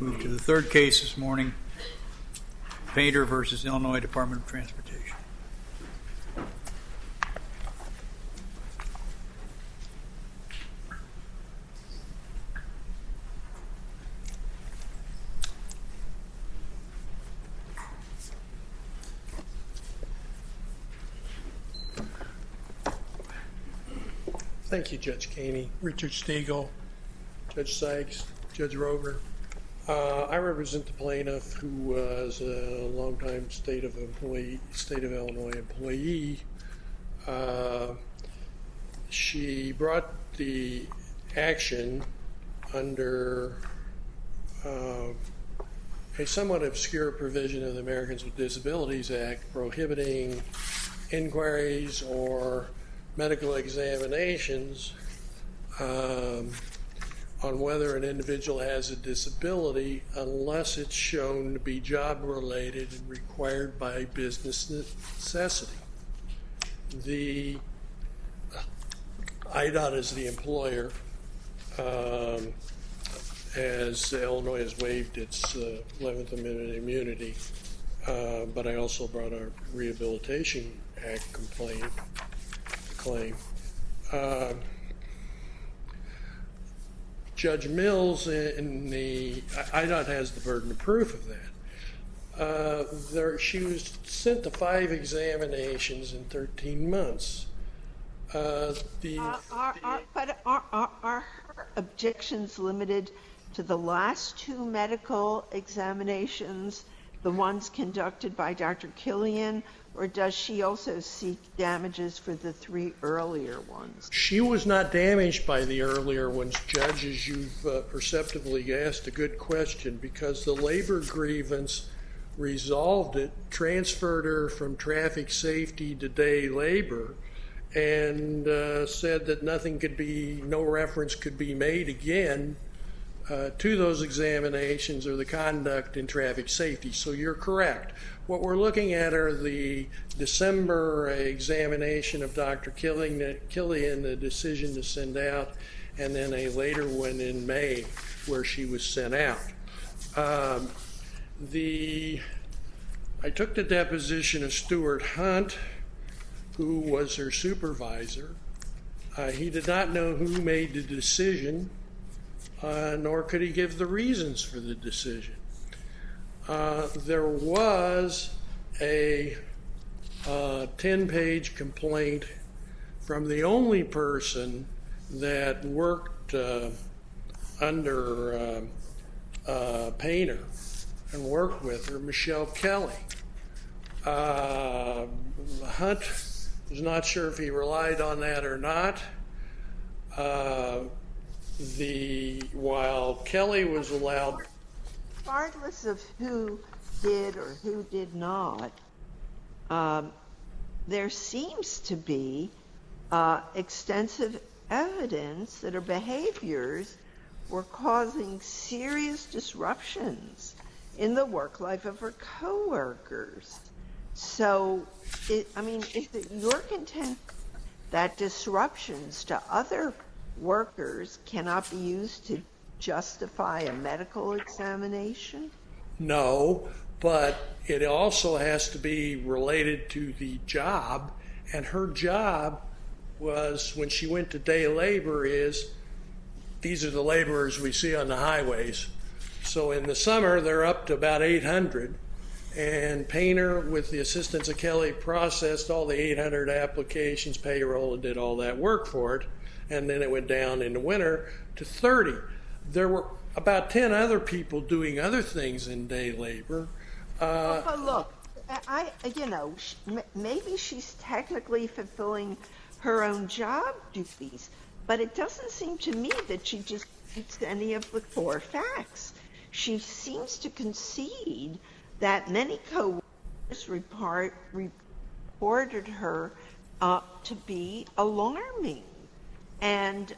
Move to the third case this morning, Painter versus Illinois Department of Transportation. Thank you, Judge Caney, Richard Stiegel, Judge Sykes, Judge Rover. I represent the plaintiff, who was a longtime state of Illinois employee. She brought the action under a somewhat obscure provision of the Americans with Disabilities Act prohibiting inquiries or medical examinations on whether an individual has a disability unless it's shown to be job-related and required by business necessity. The IDOT is the employer, as Illinois has waived its 11th Amendment immunity, but I also brought a Rehabilitation Act claim. Judge Mills in the IDOT has the burden of proof of that. She was sent to 5 examinations in 13 months. Are her objections limited to the last 2 medical examinations, the ones conducted by Dr. Killian, or does she also seek damages for the 3 earlier ones? She was not damaged by the earlier ones, Judge, as you've perceptively asked a good question, because the labor grievance resolved it, transferred her from traffic safety to day labor, and said that no reference could be made again to those examinations or the conduct in traffic safety. So you're correct. What we're looking at are the December examination of Dr. Killian, the decision to send out, and then a later one in May where she was sent out. I took the deposition of Stuart Hunt, who was her supervisor. He did not know who made the decision, nor could he give the reasons for the decision. There was a 10-page complaint from the only person that worked under Painter and worked with her, Michelle Kelly. Hunt was not sure if he relied on that or not. While Kelly was allowed... Regardless of who did or who did not, there seems to be extensive evidence that her behaviors were causing serious disruptions in the work life of her coworkers. So, is it your contention that disruptions to other workers cannot be used to justify a medical examination? No, but it also has to be related to the job, and her job was, when she went to day labor, these are the laborers we see on the highways. So in the summer, they're up to about 800, and Painter, with the assistance of Kelly, processed all the 800 applications, payroll, and did all that work for it, and then it went down in the winter to 30. There were about 10 other people doing other things in day labor. But look, maybe she's technically fulfilling her own job duties, but it doesn't seem to me that she just speaks any of the 4 facts. She seems to concede that many coworkers reported her to be alarming, and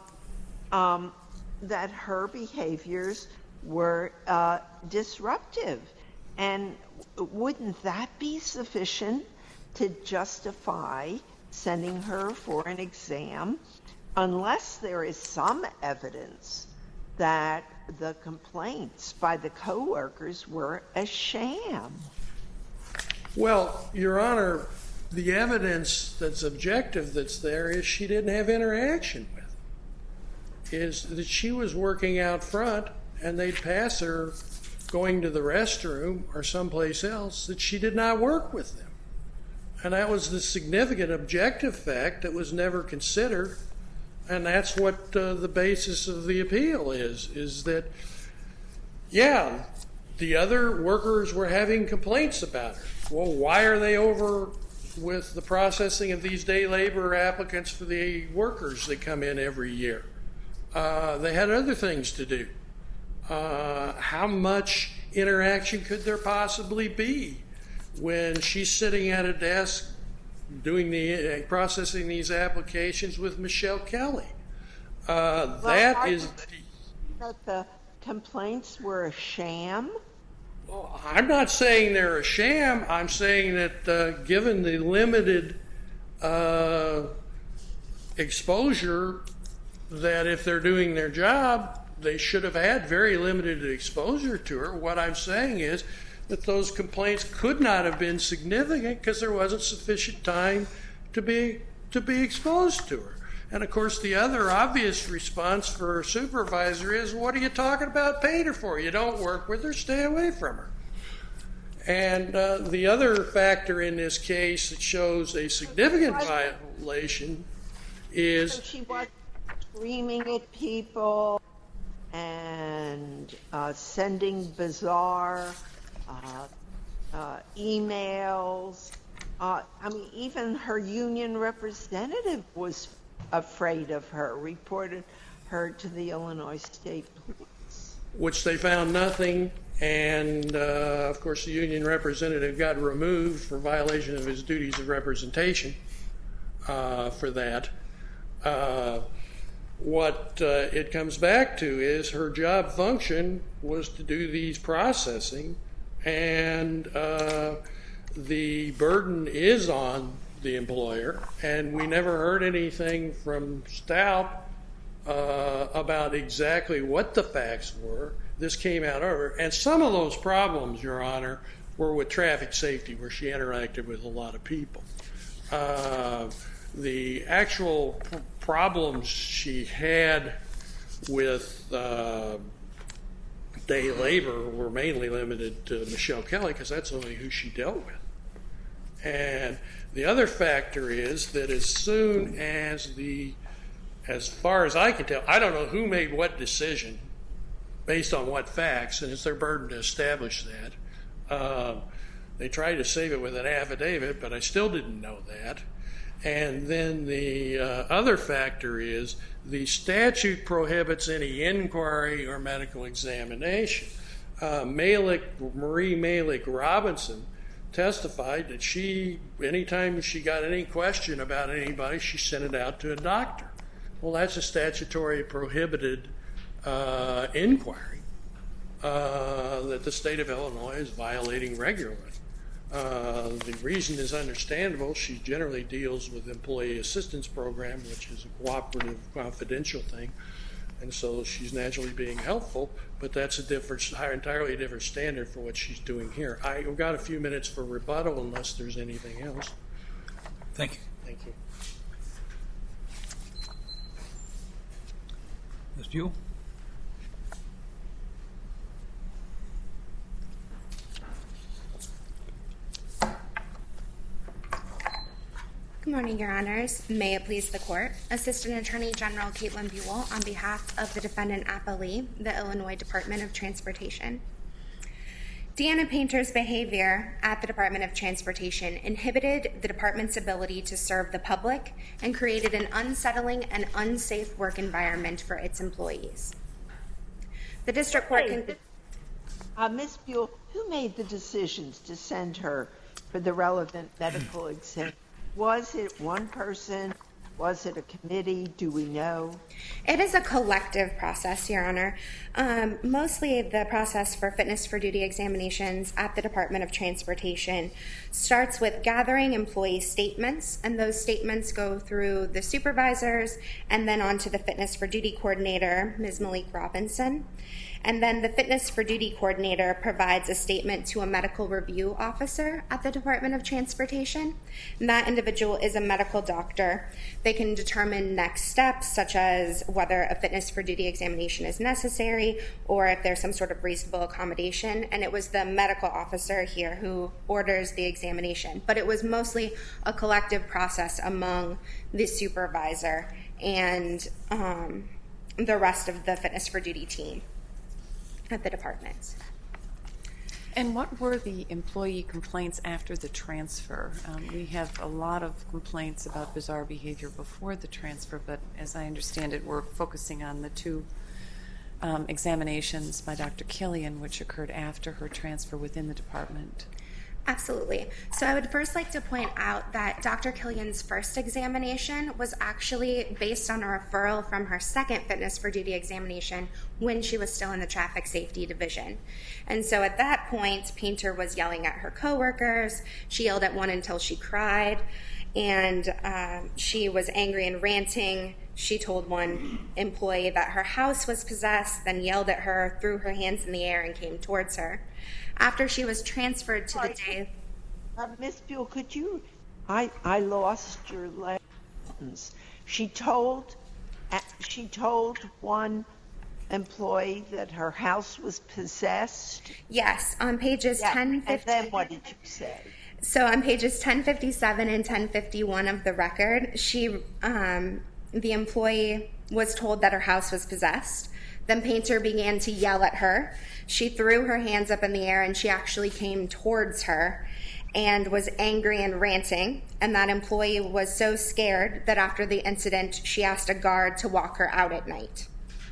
that her behaviors were disruptive. And wouldn't that be sufficient to justify sending her for an exam, unless there is some evidence that the complaints by the coworkers were a sham. Well, Your Honor, the evidence that's objective that's there is she didn't have interaction with them. Is that she was working out front and they'd pass her going to the restroom or someplace else that she did not work with them. And that was the significant objective fact that was never considered. And that's what the basis of the appeal is that, yeah, the other workers were having complaints about her. Well, why are they over with the processing of these day labor applicants for the workers that come in every year? They had other things to do. How much interaction could there possibly be when she's sitting at a desk doing processing these applications with Michelle Kelly? That the complaints were a sham? Well, I'm not saying they're a sham. I'm saying that given the limited exposure, that if they're doing their job, they should have had very limited exposure to her. What I'm saying is that those complaints could not have been significant because there wasn't sufficient time to be exposed to her. And of course, the other obvious response for a supervisor is, what are you talking about paying her for? You don't work with her, stay away from her. And the other factor in this case that shows a significant violation is... So she was screaming at people and sending bizarre emails. I mean, even her union representative was afraid of her, reported her to the Illinois State Police. Which they found nothing, and of course the union representative got removed for violation of his duties of representation for that. What it comes back to is her job function was to do these processing, and the burden is on the employer, and we never heard anything from Stout about exactly what the facts were. This came out over, and some of those problems, Your Honor, were with traffic safety, where she interacted with a lot of people. The actual problems she had with day labor were mainly limited to Michelle Kelly, because that's only who she dealt with. And the other factor is that as soon as as far as I can tell, I don't know who made what decision based on what facts, and it's their burden to establish that. They tried to save it with an affidavit, but I still didn't know that. And then the other factor is the statute prohibits any inquiry or medical examination. Marie Malick Robinson testified that anytime she got any question about anybody, she sent it out to a doctor. Well, that's a statutory prohibited inquiry that the state of Illinois is violating regularly. The reason is understandable. She generally deals with employee assistance program, which is a cooperative, confidential thing, and so she's naturally being helpful, but that's entirely different standard for what she's doing here. I've got a few minutes for rebuttal unless there's anything else. Thank you. Thank you. Ms. Buell? Good morning, Your Honors. May it please the Court. Assistant Attorney General Caitlin Buell on behalf of the defendant appellee, the Illinois Department of Transportation. Deanna Painter's behavior at the Department of Transportation inhibited the department's ability to serve the public and created an unsettling and unsafe work environment for its employees. The district court Ms. Buell, who made the decisions to send her for the relevant medical exam? Was it one person? Was it a committee? Do we know? It is a collective process, Your Honor. Mostly the process for fitness for duty examinations at the Department of Transportation starts with gathering employee statements, and those statements go through the supervisors and then on to the fitness for duty coordinator, Ms. Malick Robinson. And then the fitness for duty coordinator provides a statement to a medical review officer at the Department of Transportation. And that individual is a medical doctor. They can determine next steps, such as whether a fitness for duty examination is necessary or if there's some sort of reasonable accommodation. And it was the medical officer here who orders the examination. But it was mostly a collective process among the supervisor and the rest of the fitness for duty team at the department. And what were the employee complaints after the transfer? We have a lot of complaints about bizarre behavior before the transfer, but as I understand it, we're focusing on the two examinations by Dr. Killian, which occurred after her transfer within the department. Absolutely. So I would first like to point out that Dr. Killian's first examination was actually based on a referral from her second fitness for duty examination when she was still in the traffic safety division. And so at that point, Painter was yelling at her coworkers. She yelled at one until she cried, and she was angry and ranting. She told one employee that her house was possessed, then yelled at her, threw her hands in the air, and came towards her. After she was transferred to the day... Ms. Buell, could you... I lost your last sentence. She told one employee that her house was possessed? Yes, on pages 1050... And then what did you say? So on pages 1057 and 1051 of the record, the employee was told that her house was possessed. Then Painter began to yell at her. She threw her hands up in the air, and she actually came towards her and was angry and ranting. And that employee was so scared that after the incident, she asked a guard to walk her out at night.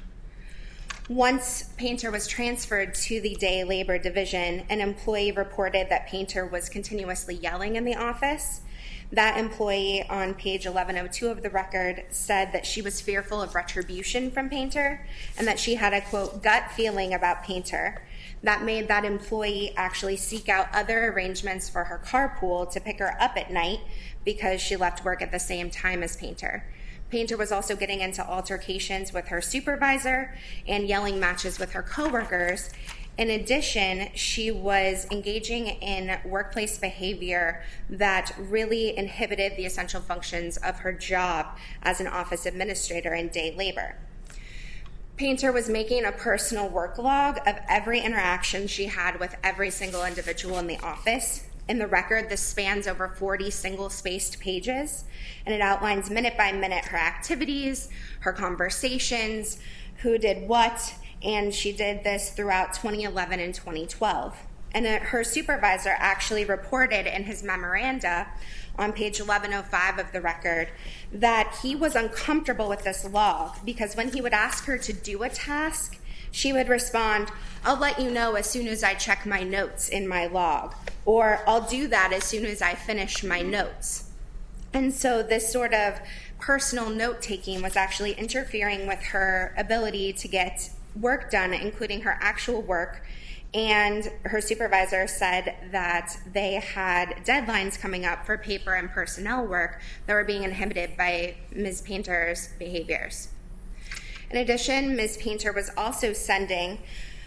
Once Painter was transferred to the day labor division, an employee reported that Painter was continuously yelling in the office. That employee on page 1102 of the record said that she was fearful of retribution from Painter and that she had a, quote, gut feeling about Painter. That made that employee actually seek out other arrangements for her carpool to pick her up at night because she left work at the same time as Painter. Painter was also getting into altercations with her supervisor and yelling matches with her coworkers. In addition, she was engaging in workplace behavior that really inhibited the essential functions of her job as an office administrator in day labor. Painter was making a personal work log of every interaction she had with every single individual in the office. In the record, this spans over 40 single-spaced pages, and it outlines minute by minute her activities, her conversations, who did what, and she did this throughout 2011 and 2012. And her supervisor actually reported in his memoranda on page 1105 of the record that he was uncomfortable with this log because when he would ask her to do a task, she would respond, "I'll let you know as soon as I check my notes in my log," or "I'll do that as soon as I finish my notes." And so this sort of personal note-taking was actually interfering with her ability to get work done, including her actual work. And her supervisor said that they had deadlines coming up for paper and personnel work that were being inhibited by Ms. Painter's behaviors. In addition, Ms. Painter was also sending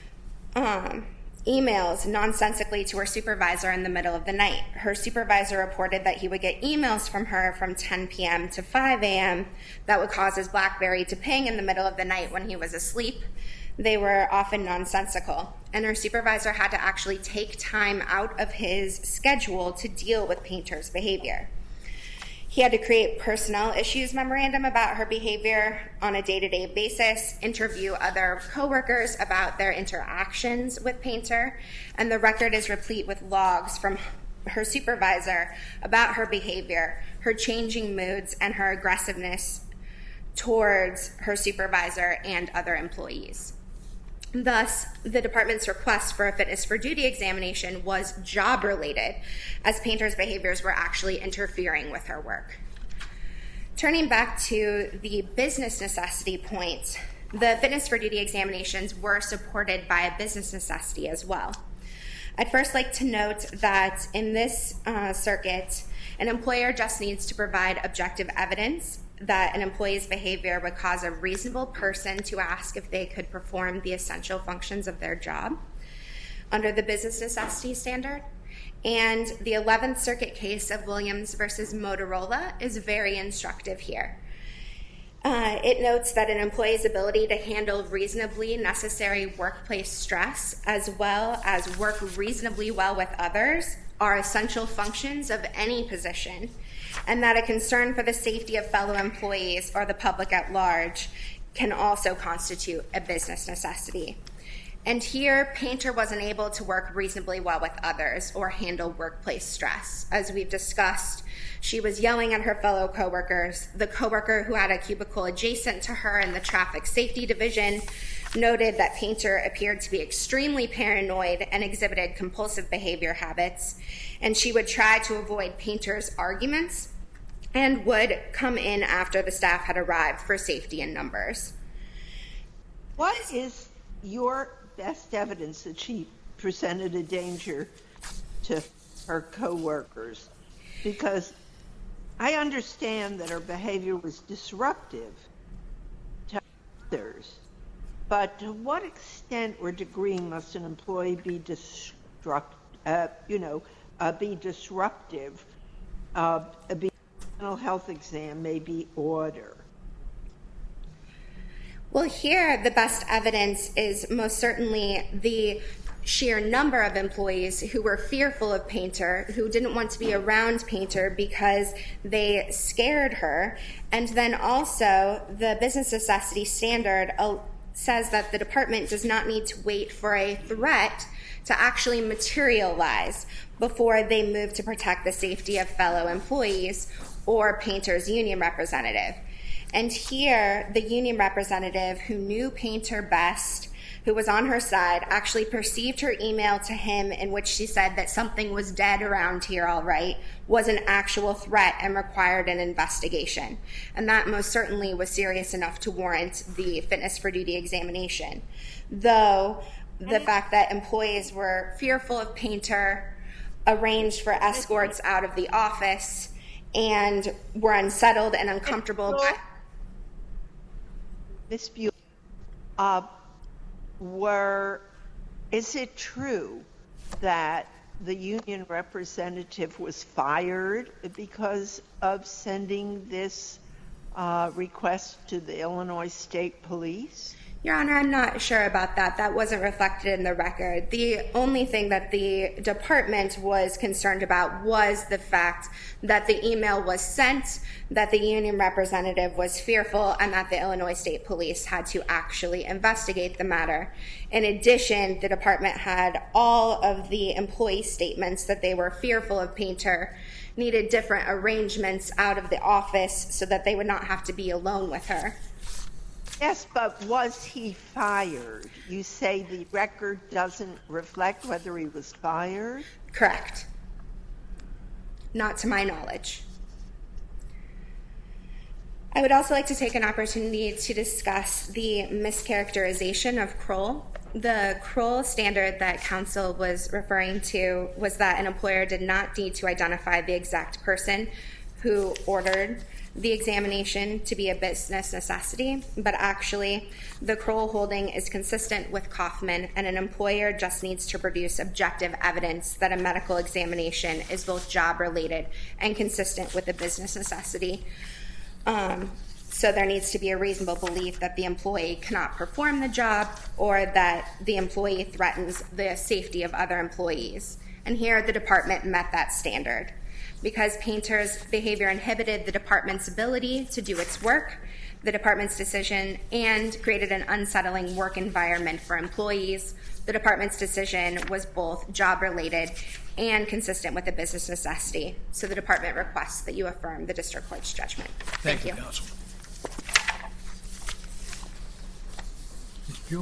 emails nonsensically to her supervisor in the middle of the night. Her supervisor reported that he would get emails from her from 10 p.m. to 5 a.m. that would cause his BlackBerry to ping in the middle of the night when he was asleep. They were often nonsensical, and her supervisor had to actually take time out of his schedule to deal with Painter's behavior. He had to create personnel issues memorandum about her behavior on a day-to-day basis, interview other coworkers about their interactions with Painter, and the record is replete with logs from her supervisor about her behavior, her changing moods, and her aggressiveness towards her supervisor and other employees. Thus, the department's request for a fitness for duty examination was job-related, as Painter's behaviors were actually interfering with her work. Turning back to the business necessity point, the fitness for duty examinations were supported by a business necessity as well. I'd first like to note that in this circuit, an employer just needs to provide objective evidence that an employee's behavior would cause a reasonable person to ask if they could perform the essential functions of their job under the business necessity standard. And the 11th Circuit case of Williams versus Motorola is very instructive here. It notes that an employee's ability to handle reasonably necessary workplace stress as well as work reasonably well with others are essential functions of any position, and that a concern for the safety of fellow employees or the public at large can also constitute a business necessity. And here, Painter wasn't able to work reasonably well with others or handle workplace stress. As we've discussed, she was yelling at her fellow coworkers. The coworker who had a cubicle adjacent to her in the traffic safety division noted that Painter appeared to be extremely paranoid and exhibited compulsive behavior habits, and she would try to avoid Painter's arguments and would come in after the staff had arrived for safety in numbers. What is your best evidence that she presented a danger to her coworkers? Because I understand that her behavior was disruptive to others, but to what extent or degree must an employee be disruptive? A mental health exam may be ordered. Well, here, the best evidence is most certainly the sheer number of employees who were fearful of Painter, who didn't want to be around Painter because they scared her. And then also, the business necessity standard says that the department does not need to wait for a threat to actually materialize before they move to protect the safety of fellow employees or Painter's union representative. And here, the union representative who knew Painter best, who was on her side, actually perceived her email to him in which she said that something was dead around here, all right, was an actual threat and required an investigation. And that most certainly was serious enough to warrant the fitness for duty examination. Though the fact that employees were fearful of Painter, arranged for escorts out of the office, and were unsettled and uncomfortable. Ms. Buell, is it true that the union representative was fired because of sending this request to the Illinois State Police? Your Honor, I'm not sure about that. That wasn't reflected in the record. The only thing that the department was concerned about was the fact that the email was sent, that the union representative was fearful, and that the Illinois State Police had to actually investigate the matter. In addition, the department had all of the employee statements that they were fearful of Painter, needed different arrangements out of the office so that they would not have to be alone with her. Yes, but was he fired? You say the record doesn't reflect whether he was fired? Correct. Not to my knowledge. I would also like to take an opportunity to discuss the mischaracterization of Kroll. The Kroll standard that counsel was referring to was that an employer did not need to identify the exact person who ordered the examination to be a business necessity, but actually the Kroll holding is consistent with Kaufman, and an employer just needs to produce objective evidence that a medical examination is both job-related and consistent with a business necessity. So there needs to be a reasonable belief that the employee cannot perform the job or that the employee threatens the safety of other employees. And here the department met that standard. Because Painter's behavior inhibited the department's ability to do its work, the department's decision, and created an unsettling work environment for employees, the department's decision was both job-related and consistent with a business necessity. So the department requests that you affirm the district court's judgment. Thank you. Counsel. Ms. Buell?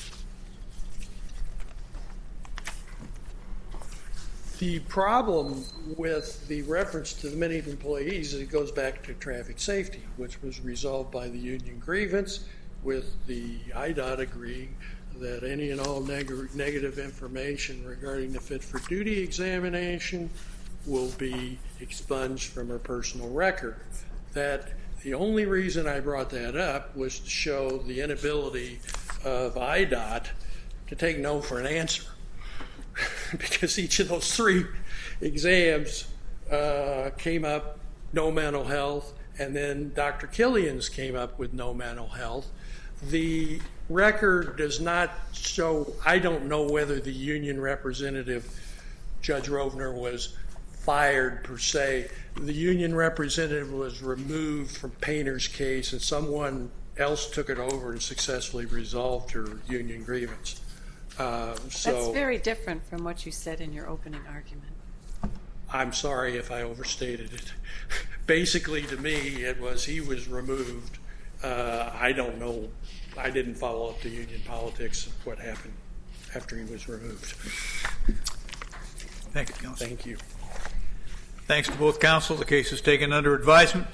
The problem with the reference to the many employees is it goes back to traffic safety, which was resolved by the union grievance with the IDOT agreeing that any and all negative information regarding the fit for duty examination will be expunged from her personal record. That The only reason I brought that up was to show the inability of IDOT to take no for an answer. Because each of those 3 exams came up no mental health, and then Dr. Killian's came up with no mental health. The record does not show, I don't know whether the union representative, Judge Rovner, was fired per se. The union representative was removed from Painter's case, and someone else took it over and successfully resolved her union grievance. That's very different from what you said in your opening argument. I'm sorry if I overstated it. Basically, to me, it was he was removed. I don't know. I didn't follow up the union politics of what happened after he was removed. Thank you, counsel. Thank you. Thanks to both counsel. The case is taken under advisement.